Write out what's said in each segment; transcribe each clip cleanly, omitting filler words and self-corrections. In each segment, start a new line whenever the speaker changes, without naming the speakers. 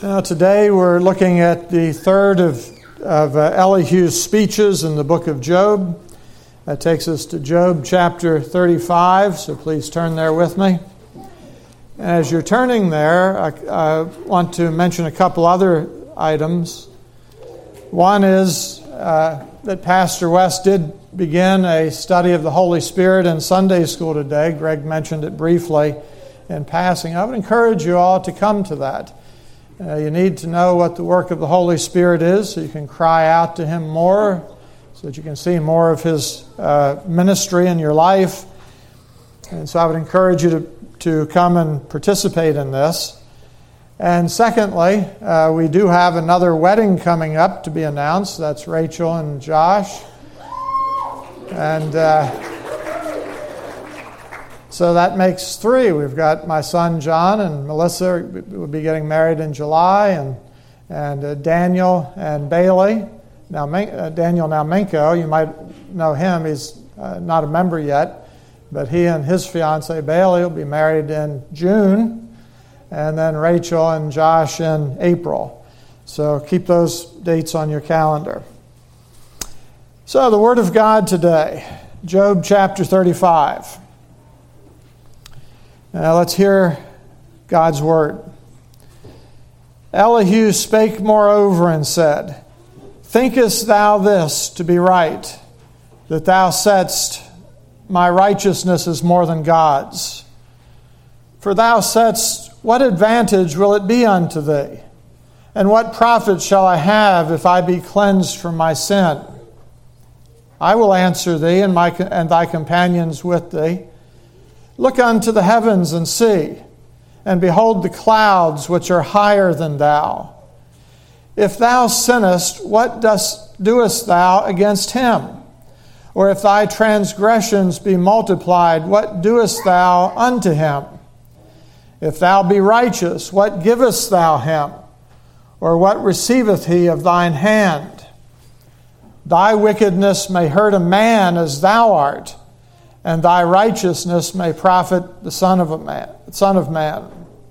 Today we're looking at the third of Elihu's speeches in the book of Job. That takes us to Job chapter 35, so please turn there with me. As you're turning there, I want to mention a couple other items. One is that Pastor West did begin a study of the Holy Spirit in Sunday school today. Greg mentioned it briefly in passing. I would encourage you all to come to that. You need to know what the work of the Holy Spirit is so you can cry out to Him more, so that you can see more of His ministry in your life. And so I would encourage you to come and participate in this. And secondly, we do have another wedding coming up to be announced. That's Rachel and Josh. And so that makes three. We've got my son John and Melissa will be getting married in July, and Daniel and Bailey. Now Daniel Menko, you might know him. He's not a member yet, but he and his fiancee Bailey will be married in June, and then Rachel and Josh in April. So keep those dates on your calendar. So the Word of God today, Job chapter 35. Now let's hear God's word. Elihu spake moreover and said, Thinkest thou this to be right, that thou saidst, My righteousness is more than God's? For thou saidst, What advantage will it be unto thee? And what profit shall I have if I be cleansed from my sin? I will answer thee and thy companions with thee. Look unto the heavens and see, and behold the clouds which are higher than thou. If thou sinnest, what doest thou against him? Or if thy transgressions be multiplied, what doest thou unto him? If thou be righteous, what givest thou him? Or what receiveth he of thine hand? Thy wickedness may hurt a man as thou art, and thy righteousness may profit the Son of Man.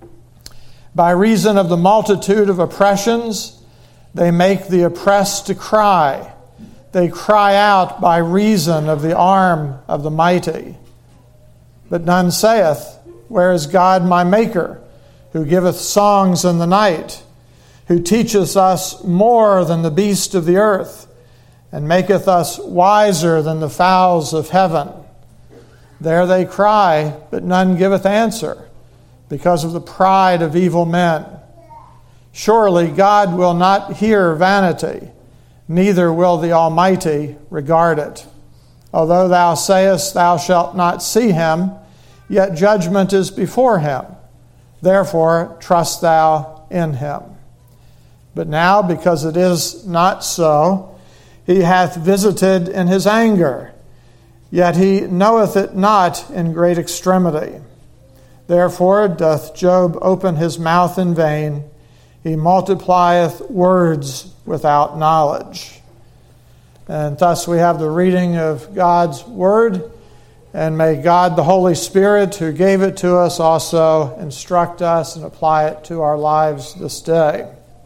By reason of the multitude of oppressions, they make the oppressed to cry. They cry out by reason of the arm of the mighty. But none saith, Where is God my Maker, who giveth songs in the night, who teacheth us more than the beast of the earth, and maketh us wiser than the fowls of heaven? There they cry, but none giveth answer, because of the pride of evil men. Surely God will not hear vanity, neither will the Almighty regard it. Although thou sayest thou shalt not see him, yet judgment is before him. Therefore trust thou in him. But now, because it is not so, he hath visited in his anger, yet he knoweth it not in great extremity. Therefore doth Job open his mouth in vain. He multiplieth words without knowledge. And thus we have the reading of God's word. And may God, the Holy Spirit, who gave it to us, also instruct us and apply it to our lives this day.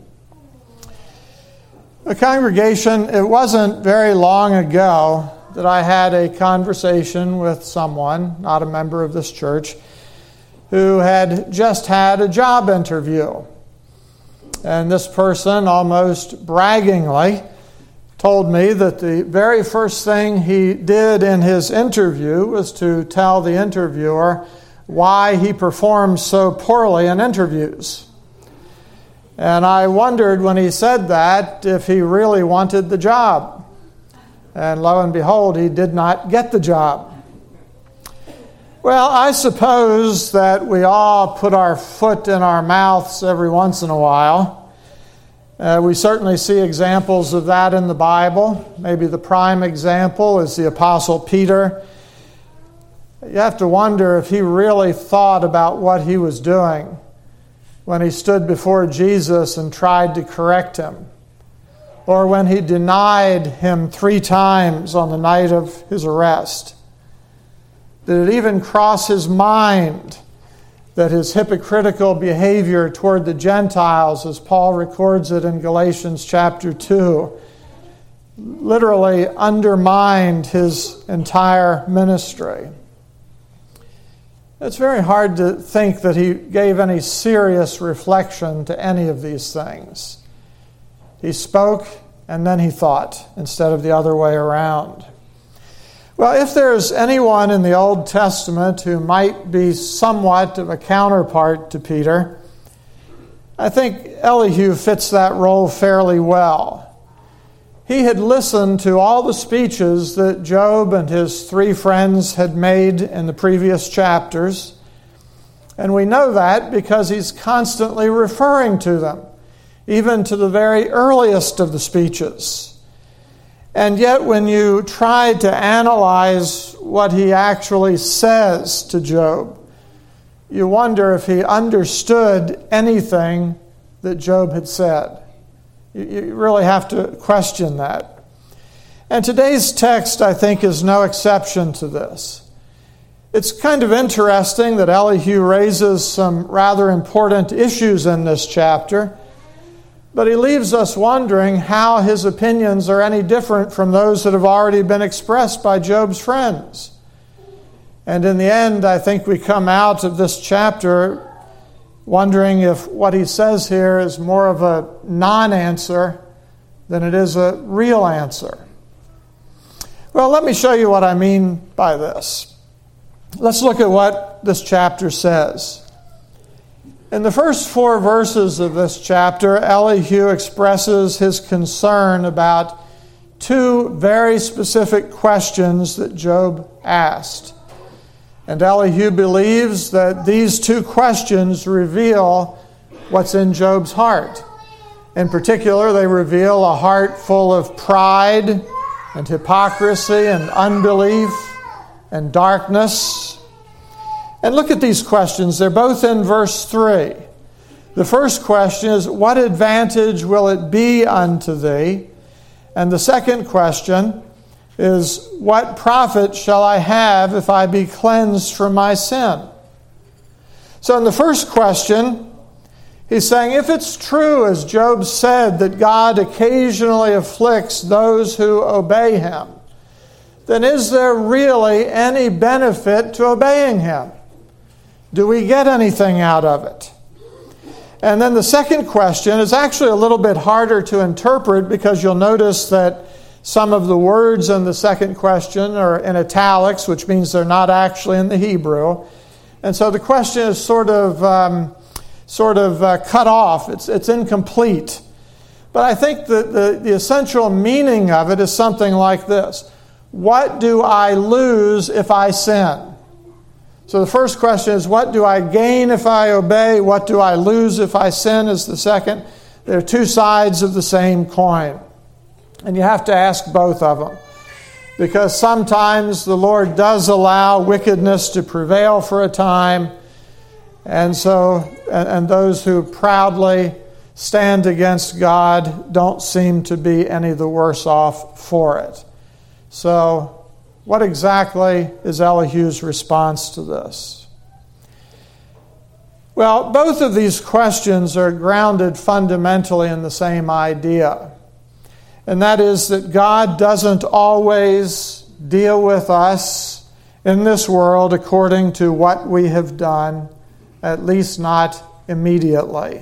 The congregation, it wasn't very long ago that I had a conversation with someone, not a member of this church, who had just had a job interview. And this person, almost braggingly, told me that the very first thing he did in his interview was to tell the interviewer why he performed so poorly in interviews. And I wondered when he said that if he really wanted the job. And lo and behold, he did not get the job. Well, I suppose that we all put our foot in our mouths every once in a while. We certainly see examples of that in the Bible. Maybe the prime example is the Apostle Peter. You have to wonder if he really thought about what he was doing when he stood before Jesus and tried to correct him, or when he denied him 3 times on the night of his arrest. Did it even cross his mind that his hypocritical behavior toward the Gentiles, as Paul records it in Galatians chapter 2, literally undermined his entire ministry. It's very hard to think that he gave any serious reflection to any of these things. He spoke and then he thought, instead of the other way around. Well, if there's anyone in the Old Testament who might be somewhat of a counterpart to Peter, I think Elihu fits that role fairly well. He had listened to all the speeches that Job and his three friends had made in the previous chapters, and we know that because he's constantly referring to them, even to the very earliest of the speeches. And yet when you try to analyze what he actually says to Job, you wonder if he understood anything that Job had said. You really have to question that. And today's text, I think, is no exception to this. It's kind of interesting that Elihu raises some rather important issues in this chapter, but he leaves us wondering how his opinions are any different from those that have already been expressed by Job's friends. And in the end, I think we come out of this chapter wondering if what he says here is more of a non-answer than it is a real answer. Well, let me show you what I mean by this. Let's look at what this chapter says. In the first 4 verses of this chapter, Elihu expresses his concern about 2 very specific questions that Job asked. And Elihu believes that these 2 questions reveal what's in Job's heart. In particular, they reveal a heart full of pride and hypocrisy and unbelief and darkness. And look at these questions. They're both in verse 3. The first question is, what advantage will it be unto thee? And the second question is, what profit shall I have if I be cleansed from my sin? So in the first question, he's saying, if it's true, as Job said, that God occasionally afflicts those who obey him, then is there really any benefit to obeying him? Do we get anything out of it? And then the second question is actually a little bit harder to interpret, because you'll notice that some of the words in the second question are in italics, which means they're not actually in the Hebrew. And so the question is sort of cut off. It's incomplete. But I think that the essential meaning of it is something like this. What do I lose if I sin? So the first question is, what do I gain if I obey? What do I lose if I sin is the second. They're 2 sides of the same coin. And you have to ask both of them. Because sometimes the Lord does allow wickedness to prevail for a time. And those who proudly stand against God don't seem to be any the worse off for it. So what exactly is Elihu's response to this? Well, both of these questions are grounded fundamentally in the same idea. And that is that God doesn't always deal with us in this world according to what we have done, at least not immediately.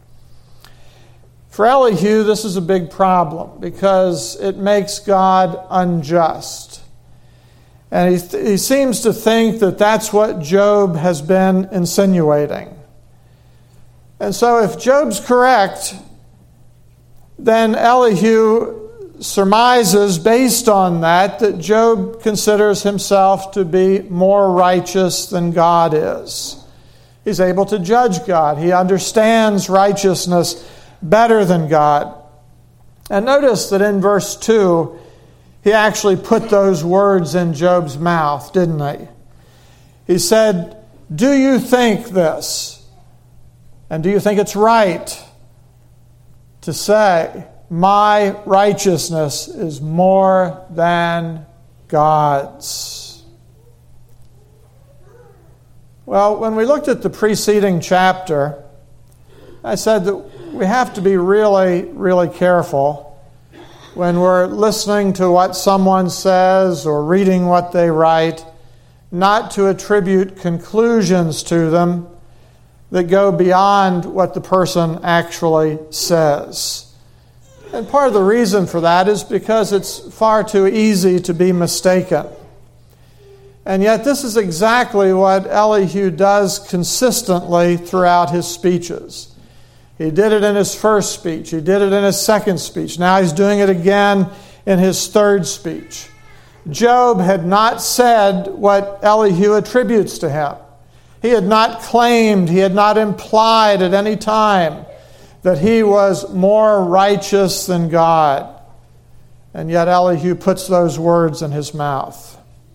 For Elihu, this is a big problem because it makes God unjust. And he seems to think that that's what Job has been insinuating. And so if Job's correct, then Elihu surmises based on that Job considers himself to be more righteous than God is. He's able to judge God. He understands righteousness better than God. And notice that in verse 2, he actually put those words in Job's mouth, didn't he? He said, do you think this? And do you think it's right to say, my righteousness is more than God's? Well, when we looked at the preceding chapter, I said that we have to be really, really careful when we're listening to what someone says or reading what they write, not to attribute conclusions to them that go beyond what the person actually says. And part of the reason for that is because it's far too easy to be mistaken. And yet this is exactly what Elihu does consistently throughout his speeches. He did it in his first speech. He did it in his second speech. Now he's doing it again in his third speech. Job had not said what Elihu attributes to him. He had not claimed, he had not implied at any time that he was more righteous than God. And yet Elihu puts those words in his mouth.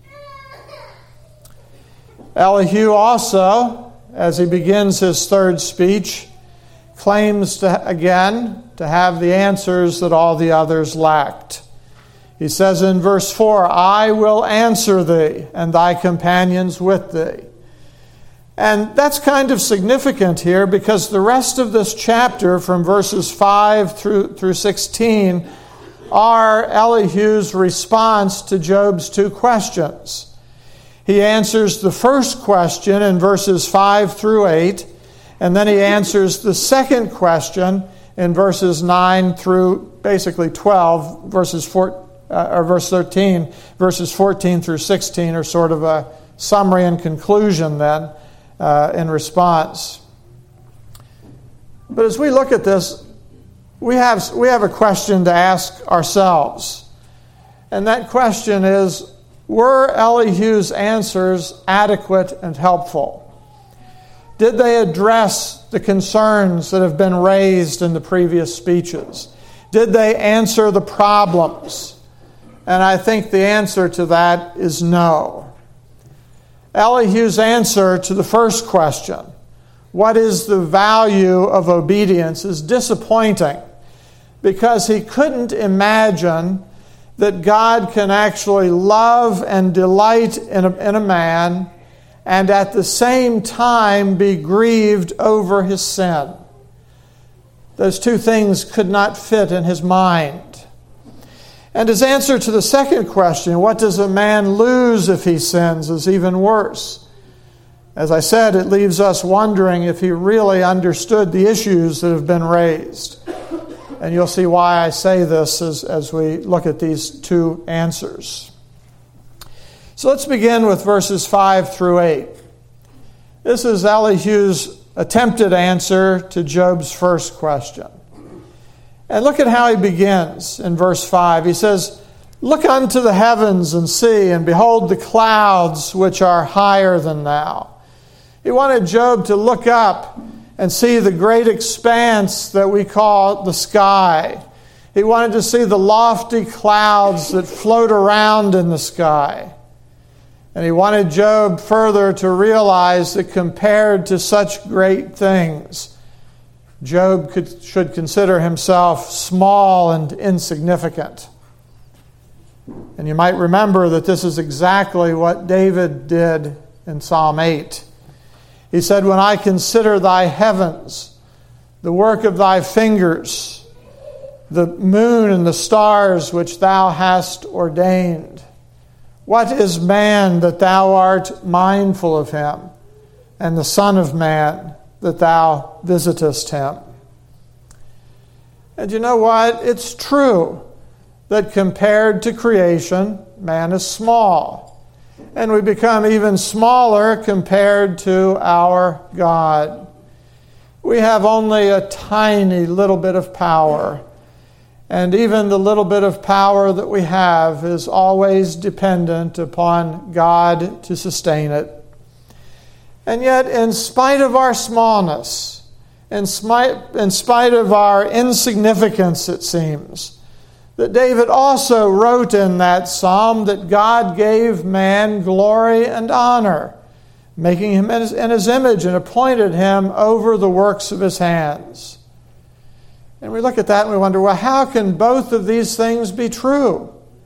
Elihu also, as he begins his third speech, claims to have the answers that all the others lacked. He says in verse 4, "I will answer thee, and thy companions with thee." And that's kind of significant here because the rest of this chapter, from verses 5 through 16, are Elihu's response to Job's two questions. He answers the first question in verses 5 through 8, and then he answers the second question in verses 9 through basically 12, verse 13, verses 14 through 16 are sort of a summary and conclusion then in response. But as we look at this, we have a question to ask ourselves. And that question is, were Elihu's answers adequate and helpful? Did they address the concerns that have been raised in the previous speeches? Did they answer the problems? And I think the answer to that is no. Elihu's answer to the first question, what is the value of obedience, is disappointing because he couldn't imagine that God can actually love and delight in a man and at the same time be grieved over his sin. Those two things could not fit in his mind. And his answer to the second question, what does a man lose if he sins, is even worse. As I said, it leaves us wondering if he really understood the issues that have been raised. And you'll see why I say this as we look at these two answers. So let's begin with verses 5 through 8. This is Elihu's attempted answer to Job's first question. And look at how he begins in verse 5. He says, "Look unto the heavens and see, and behold the clouds which are higher than thou." He wanted Job to look up and see the great expanse that we call the sky. He wanted to see the lofty clouds that float around in the sky. And he wanted Job further to realize that compared to such great things, Job should consider himself small and insignificant. And you might remember that this is exactly what David did in Psalm 8. He said, "When I consider thy heavens, the work of thy fingers, the moon and the stars which thou hast ordained, what is man that thou art mindful of him, and the son of man that thou visitest him?" And you know what? It's true that compared to creation, man is small. And we become even smaller compared to our God. We have only a tiny little bit of power. And even the little bit of power that we have is always dependent upon God to sustain it. And yet, in spite of our smallness, in spite of our insignificance, it seems, that David also wrote in that psalm that God gave man glory and honor, making him in his image and appointed him over the works of his hands. And we look at that and we wonder, well, how can both of these things be true?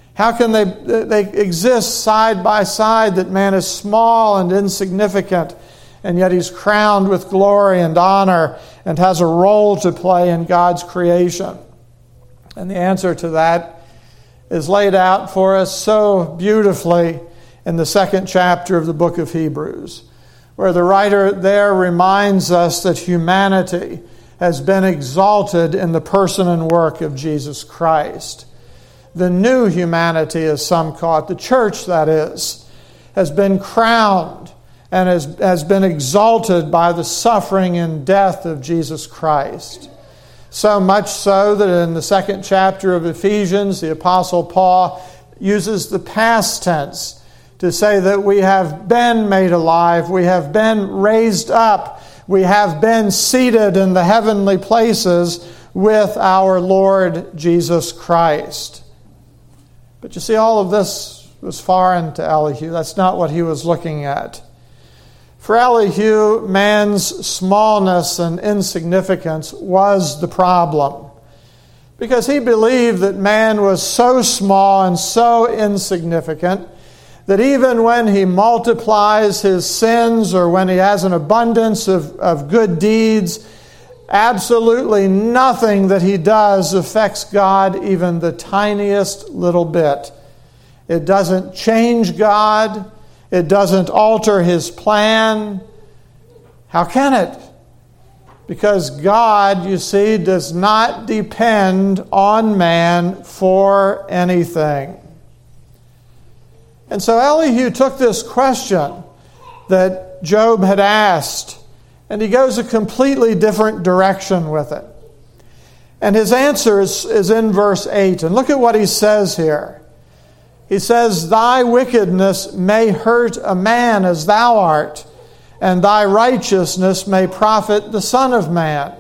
How can they exist side by side, that man is small and insignificant, and yet he's crowned with glory and honor and has a role to play in God's creation? And the answer to that is laid out for us so beautifully in the 2nd chapter of the book of Hebrews, where the writer there reminds us that humanity has been exalted in the person and work of Jesus Christ. The new humanity, as some call it, the church that is, has been crowned and has been exalted by the suffering and death of Jesus Christ. So much so that in the 2nd chapter of Ephesians, the Apostle Paul uses the past tense to say that we have been made alive, we have been raised up, we have been seated in the heavenly places with our Lord Jesus Christ. But you see, all of this was foreign to Elihu. That's not what he was looking at. For Elihu, man's smallness and insignificance was the problem, because he believed that man was so small and so insignificant that even when he multiplies his sins or when he has an abundance of good deeds, absolutely nothing that he does affects God even the tiniest little bit. It doesn't change God. It doesn't alter His plan. How can it? Because God, you see, does not depend on man for anything. And so Elihu took this question that Job had asked, and he goes a completely different direction with it. And his answer is in verse 8. And look at what he says here. He says, "Thy wickedness may hurt a man as thou art, and thy righteousness may profit the Son of Man."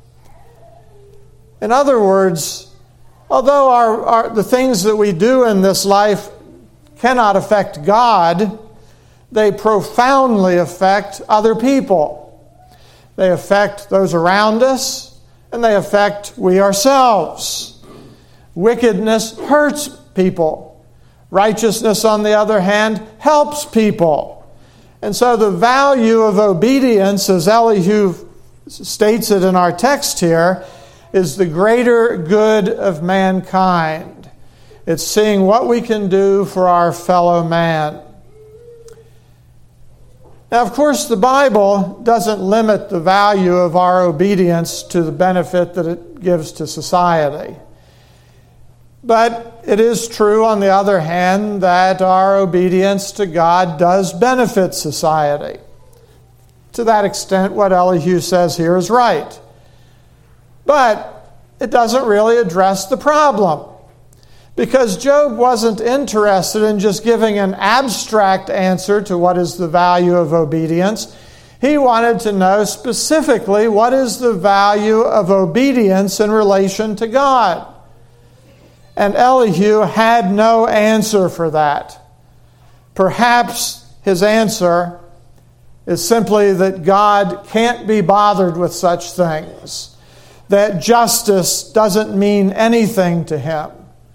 In other words, although the things that we do in this life cannot affect God, they profoundly affect other people. They affect those around us, and they affect we ourselves. Wickedness hurts people. Righteousness, on the other hand, helps people. And so the value of obedience, as Elihu states it in our text here, is the greater good of mankind. It's seeing what we can do for our fellow man. Now, of course, the Bible doesn't limit the value of our obedience to the benefit that it gives to society. But it is true, on the other hand, that our obedience to God does benefit society. To that extent, what Elihu says here is right. But it doesn't really address the problem. Because Job wasn't interested in just giving an abstract answer to what is the value of obedience. He wanted to know specifically what is the value of obedience in relation to God. And Elihu had no answer for that. Perhaps his answer is simply that God can't be bothered with such things, that justice doesn't mean anything to him.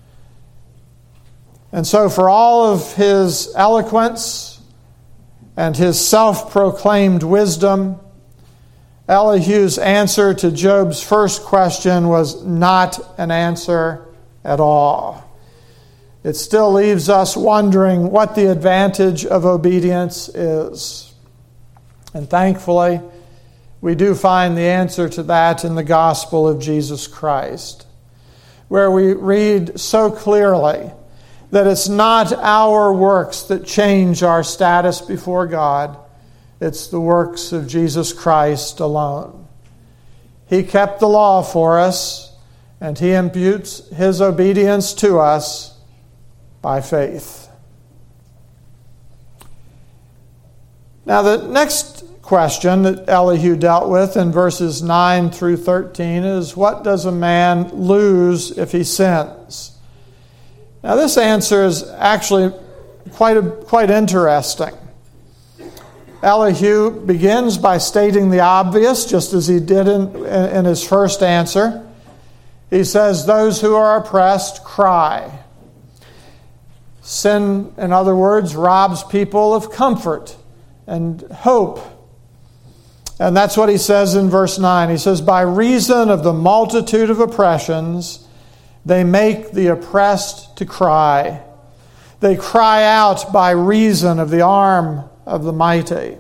And so for all of his eloquence and his self-proclaimed wisdom, Elihu's answer to Job's first question was not an answer at all. It still leaves us wondering what the advantage of obedience is. And thankfully, we do find the answer to that in the gospel of Jesus Christ, where we read so clearly that it's not our works that change our status before God. It's the works of Jesus Christ alone. He kept the law for us, and He imputes His obedience to us by faith. Now, the next question that Elihu dealt with in verses 9 through 13 is, what does a man lose if he sins? Now, this answer is actually quite interesting. Elihu begins by stating the obvious, just as he did in his first answer. He says, "Those who are oppressed cry." Sin, in other words, robs people of comfort and hope. And that's what he says in verse 9. He says, by reason of the multitude of oppressions, they make the oppressed to cry. They cry out by reason of the arm of the mighty.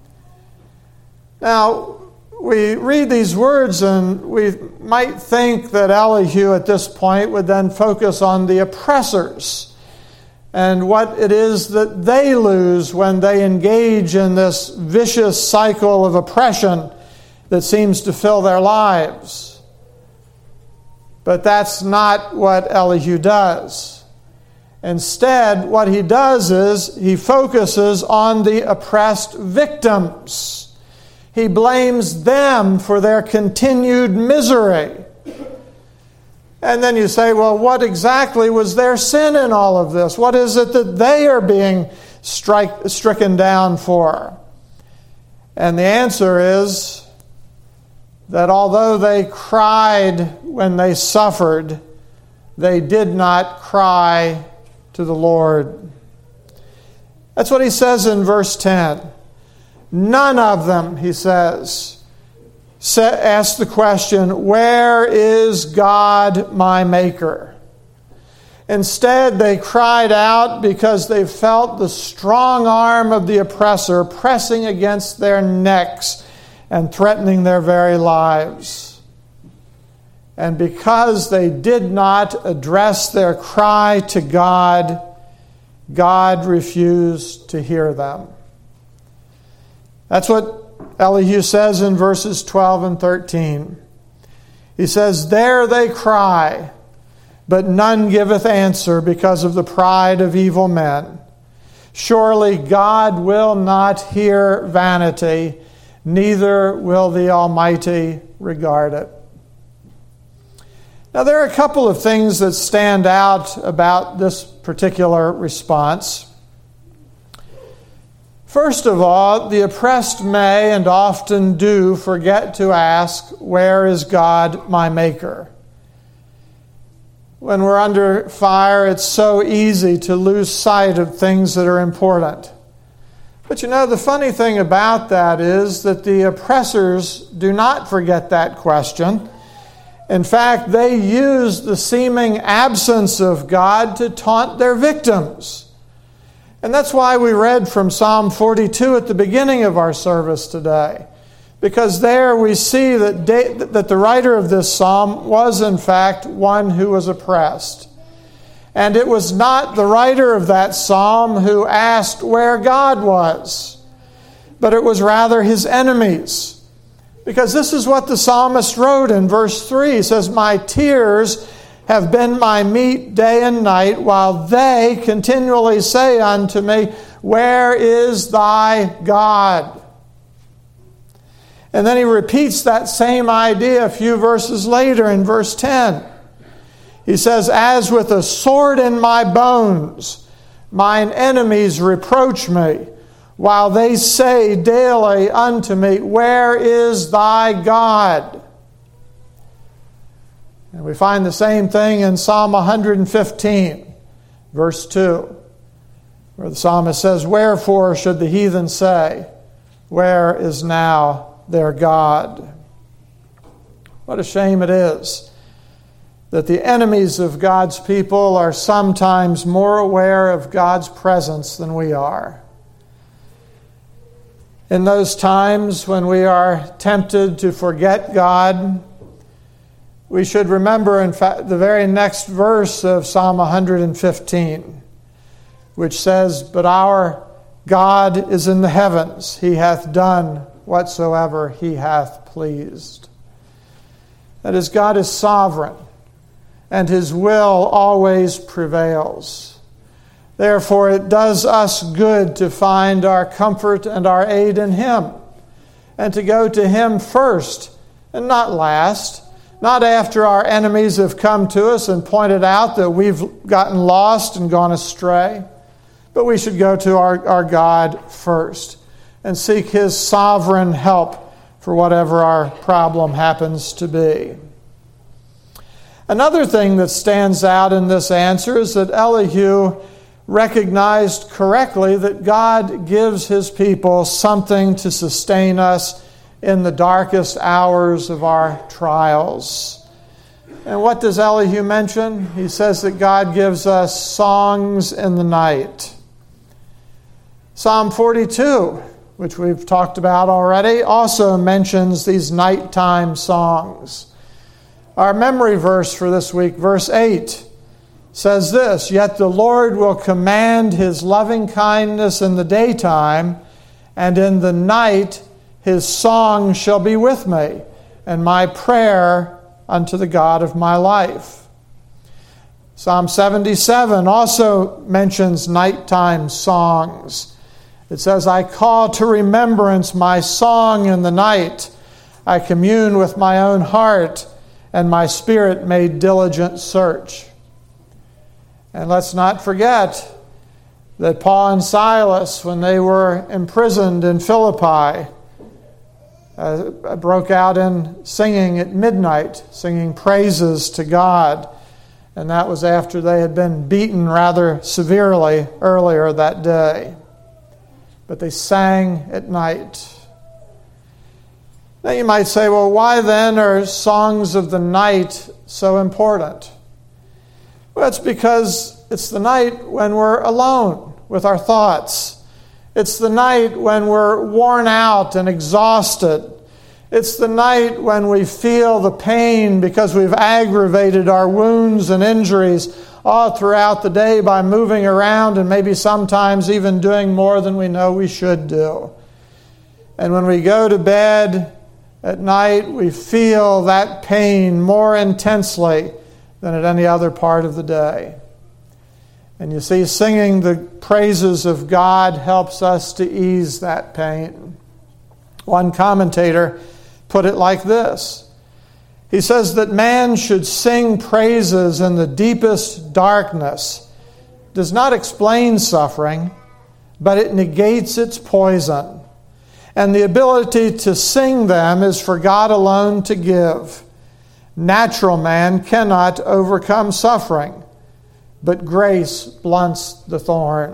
Now, we read these words and we might think that Elihu at this point would then focus on the oppressors and what it is that they lose when they engage in this vicious cycle of oppression that seems to fill their lives. But that's not what Elihu does. Instead, what he does is he focuses on the oppressed victims. He blames them for their continued misery. And then you say, well, what exactly was their sin in all of this? What is it that they are being stricken down for? And the answer is that although they cried when they suffered, they did not cry to the Lord. That's what he says in verse 10. None of them, he says, ask the question, where is God my Maker? Instead, they cried out because they felt the strong arm of the oppressor pressing against their necks and threatening their very lives. And because they did not address their cry to God, God refused to hear them. That's what Elihu says in verses 12 and 13. He says, there they cry, but none giveth answer because of the pride of evil men. Surely God will not hear vanity, neither will the Almighty regard it. Now, there are a couple of things that stand out about this particular response. First of all, the oppressed may and often do forget to ask, where is God my Maker? When we're under fire, it's so easy to lose sight of things that are important. But you know, the funny thing about that is that the oppressors do not forget that question. In fact, they use the seeming absence of God to taunt their victims. And that's why we read from Psalm 42 at the beginning of our service today. Because there we see that the writer of this psalm was in fact one who was oppressed. And it was not the writer of that psalm who asked where God was, but it was rather his enemies. Because this is what the psalmist wrote in verse 3. He says, my tears have been my meat day and night, while they continually say unto me, where is thy God? And then he repeats that same idea a few verses later in verse 10. He says, as with a sword in my bones, mine enemies reproach me, while they say daily unto me, where is thy God? And we find the same thing in Psalm 115, verse 2, where the psalmist says, wherefore should the heathen say, where is now their God? What a shame it is that the enemies of God's people are sometimes more aware of God's presence than we are. In those times when we are tempted to forget God, we should remember, in fact, the very next verse of Psalm 115, which says, but our God is in the heavens. He hath done whatsoever he hath pleased. That is, God is sovereign, and his will always prevails. Therefore, it does us good to find our comfort and our aid in him, and to go to him first and not last, not after our enemies have come to us and pointed out that we've gotten lost and gone astray, but we should go to our God first and seek his sovereign help for whatever our problem happens to be. Another thing that stands out in this answer is that Elihu recognized correctly that God gives his people something to sustain us in the darkest hours of our trials. And what does Elihu mention? He says that God gives us songs in the night. Psalm 42, which we've talked about already, also mentions these nighttime songs. Our memory verse for this week, verse 8, says this, "Yet the Lord will command his loving kindness in the daytime, and in the night his song shall be with me, and my prayer unto the God of my life." Psalm 77 also mentions nighttime songs. It says, "I call to remembrance my song in the night. I commune with my own heart, and my spirit made diligent search." And let's not forget that Paul and Silas, when they were imprisoned in Philippi, broke out in singing at midnight, singing praises to God. And that was after they had been beaten rather severely earlier that day. But they sang at night. Now you might say, well, why then are songs of the night so important? Well, it's because it's the night when we're alone with our thoughts. It's the night when we're worn out and exhausted. It's the night when we feel the pain because we've aggravated our wounds and injuries all throughout the day by moving around and maybe sometimes even doing more than we know we should do. And when we go to bed at night, we feel that pain more intensely than at any other part of the day. And you see, singing the praises of God helps us to ease that pain. One commentator put it like this. He says that man should sing praises in the deepest darkness does not explain suffering, but it negates its poison. And the ability to sing them is for God alone to give. Natural man cannot overcome suffering, but grace blunts the thorn.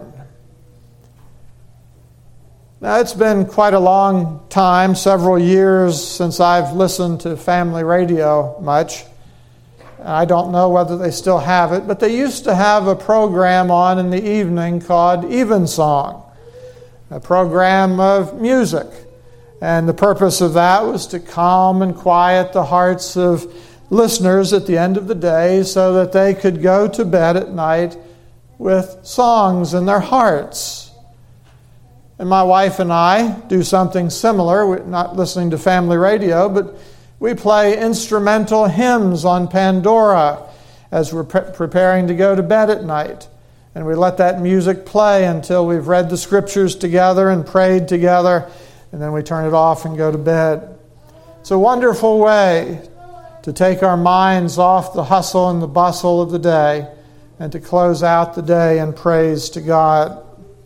Now, it's been quite a long time, several years, since I've listened to family radio much. I don't know whether they still have it, but they used to have a program on in the evening called Evensong, a program of music. And the purpose of that was to calm and quiet the hearts of listeners at the end of the day so that they could go to bed at night with songs in their hearts. And my wife and I do something similar. We're not listening to family radio, but we play instrumental hymns on Pandora as we're preparing to go to bed at night. And we let that music play until we've read the scriptures together and prayed together, and then we turn it off and go to bed. It's a wonderful way to take our minds off the hustle and the bustle of the day and to close out the day in praise to God.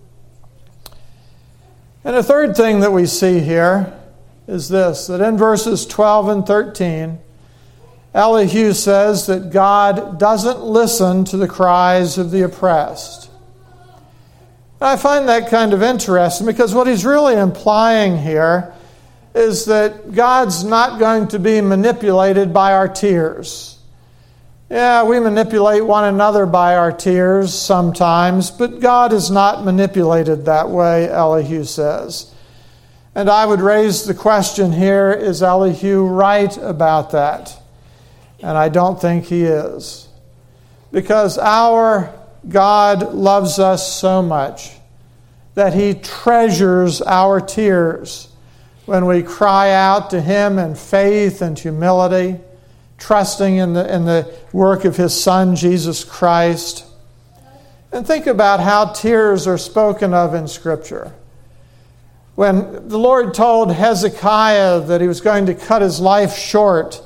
And a third thing that we see here is this, that in verses 12 and 13, Elihu says that God doesn't listen to the cries of the oppressed. And I find that kind of interesting because what he's really implying here is that God's not going to be manipulated by our tears. Yeah, we manipulate one another by our tears sometimes, but God is not manipulated that way, Elihu says. And I would raise the question here, is Elihu right about that? And I don't think he is. Because our God loves us so much that he treasures our tears when we cry out to him in faith and humility, trusting in the work of his Son, Jesus Christ. And think about how tears are spoken of in Scripture. When the Lord told Hezekiah that he was going to cut his life short,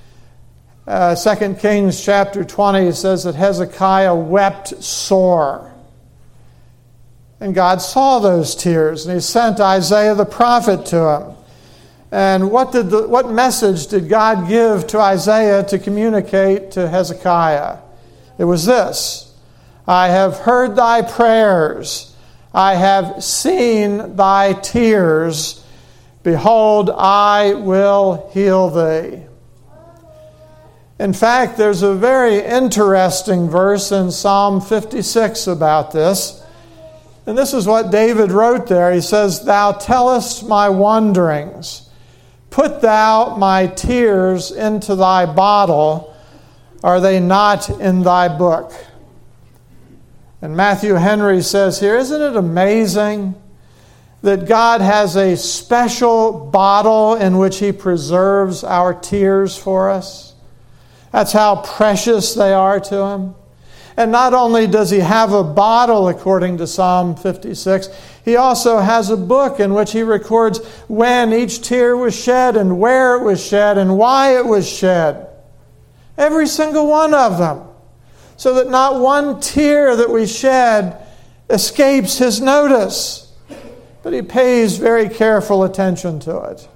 2 Kings chapter 20 says that Hezekiah wept sore. And God saw those tears, and he sent Isaiah the prophet to him. And what message did God give to Isaiah to communicate to Hezekiah? It was this: I have heard thy prayers. I have seen thy tears. Behold, I will heal thee. In fact, there's a very interesting verse in Psalm 56 about this. And this is what David wrote there. He says, Thou tellest my wanderings. Put thou my tears into thy bottle. Are they not in thy book? And Matthew Henry says here, isn't it amazing that God has a special bottle in which He preserves our tears for us? That's how precious they are to Him. And not only does He have a bottle, according to Psalm 56, He also has a book in which He records when each tear was shed and where it was shed and why it was shed. Every single one of them. So that not one tear that we shed escapes His notice. But He pays very careful attention to it.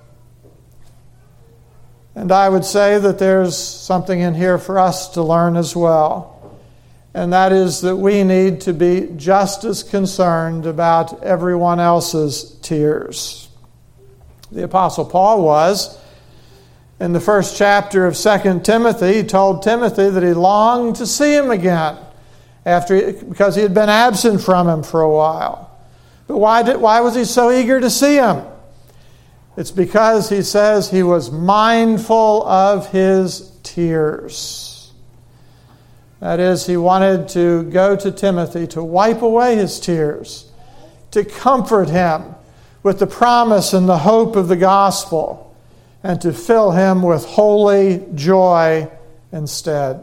And I would say that there's something in here for us to learn as well. And that is that we need to be just as concerned about everyone else's tears. The Apostle Paul was. In the first chapter of 2 Timothy, he told Timothy that he longed to see him again because he had been absent from him for a while. But why was he so eager to see him? It's because, he says, he was mindful of his tears. That is, he wanted to go to Timothy to wipe away his tears, to comfort him with the promise and the hope of the gospel, and to fill him with holy joy instead.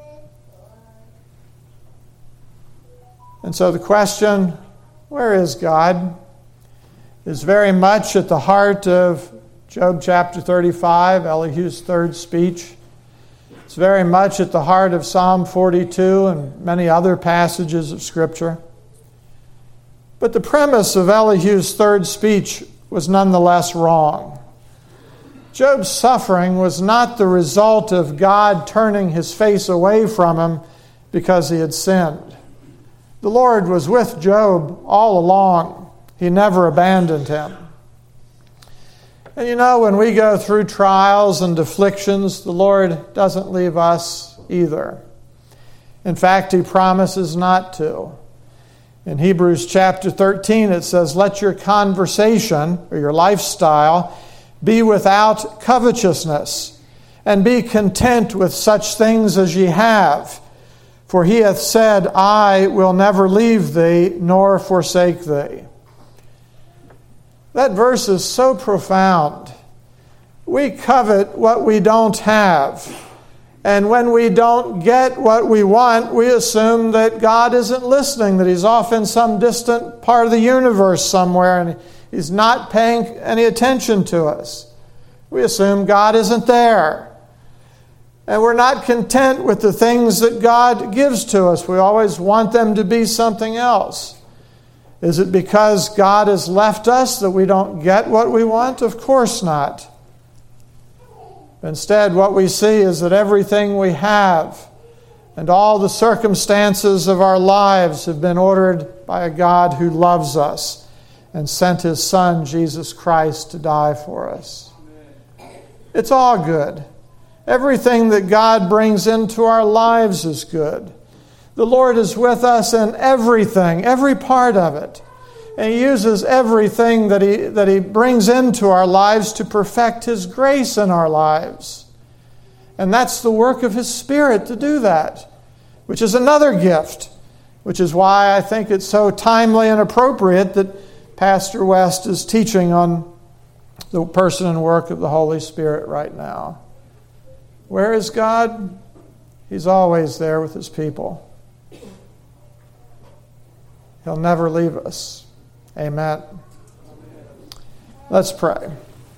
And so the question, where is God, is very much at the heart of Job chapter 35, Elihu's third speech. It's very much at the heart of Psalm 42 and many other passages of Scripture. But the premise of Elihu's third speech was nonetheless wrong. Job's suffering was not the result of God turning His face away from him because he had sinned. The Lord was with Job all along. He never abandoned him. And you know, when we go through trials and afflictions, the Lord doesn't leave us either. In fact, He promises not to. In Hebrews chapter 13, it says, Let your conversation, or your lifestyle, be without covetousness, and be content with such things as ye have. For He hath said, I will never leave thee, nor forsake thee. That verse is so profound. We covet what we don't have. And when we don't get what we want, we assume that God isn't listening, that He's off in some distant part of the universe somewhere and He's not paying any attention to us. We assume God isn't there. And we're not content with the things that God gives to us. We always want them to be something else. Is it because God has left us that we don't get what we want? Of course not. Instead, what we see is that everything we have and all the circumstances of our lives have been ordered by a God who loves us and sent His Son, Jesus Christ, to die for us. It's all good. Everything that God brings into our lives is good. The Lord is with us in everything, every part of it. And He uses everything that He brings into our lives to perfect His grace in our lives. And that's the work of His Spirit to do that, which is another gift, which is why I think it's so timely and appropriate that Pastor West is teaching on the person and work of the Holy Spirit right now. Where is God? He's always there with His people. He'll never leave us. Amen. Let's pray.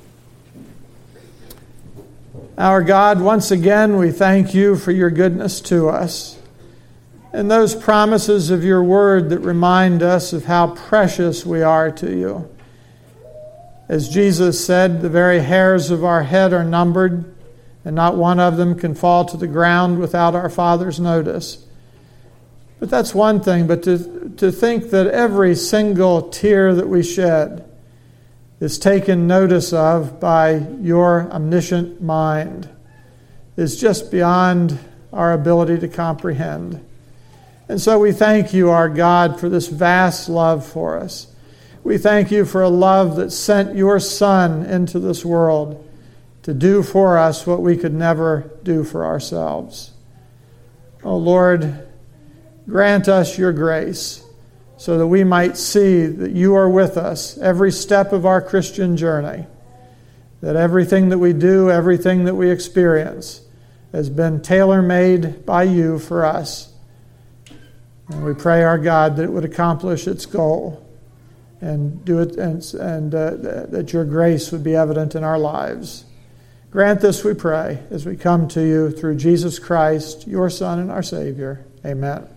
Our God, once again, we thank You for Your goodness to us and those promises of Your word that remind us of how precious we are to You. As Jesus said, the very hairs of our head are numbered, and not one of them can fall to the ground without our Father's notice. But that's one thing. But to think that every single tear that we shed is taken notice of by your omniscient mind is just beyond our ability to comprehend. And so we thank you, our God, for this vast love for us. We thank you for a love that sent your Son into this world to do for us what we could never do for ourselves. Oh Lord, grant us your grace so that we might see that you are with us every step of our Christian journey, that everything that we do, everything that we experience has been tailor-made by you for us. And we pray, our God, that it would accomplish its goal and do it, and that your grace would be evident in our lives. Grant this, we pray, as we come to you through Jesus Christ, your Son and our Savior. Amen.